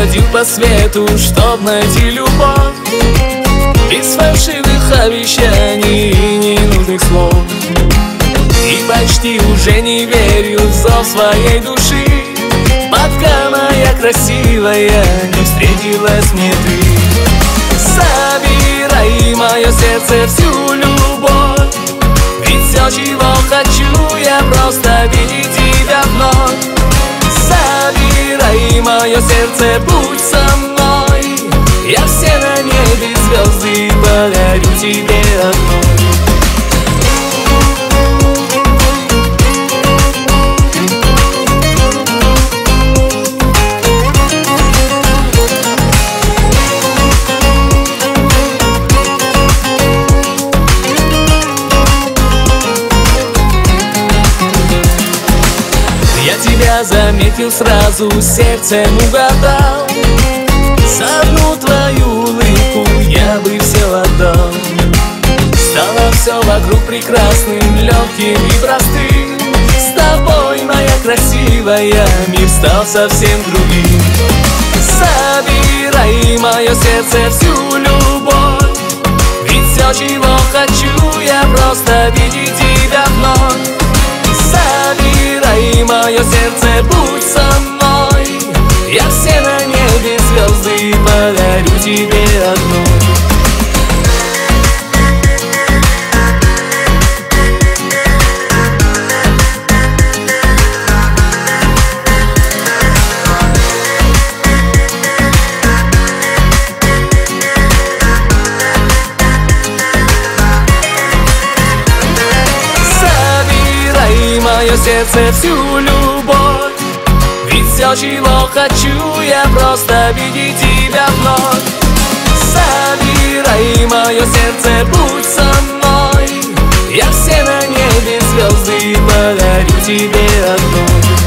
бродил по свету, чтоб найти любовь, без фальшивых обещаний и ненужных слов. И почти уже не верю в зов своей души, пока моя красивая не встретилась мне ты. Забирай мое сердце всю любовь, ведь все, чего хочу, я просто видеть тебя вновь. Забирай мое сердце, будь со мной, я все на небе звезды подарю тебе одной. Я тебя заметил сразу, сердцем угадал, за одну твою улыбку я бы все отдал. Стало все вокруг прекрасным, легким и простым. С тобой, моя красивая, мир стал совсем другим. Забирай мое сердце всю любовь, ведь все, чего хочу, я просто видеть тебя вновь. Забирай мое сердце, будь со мной, я все на небе звезды подарю тебе одной. Мое сердце всю любовь, ведь все, чего хочу, я просто видеть тебя вновь. Забирай мое сердце, будь со мной, я все на небе звезды подарю тебе одной.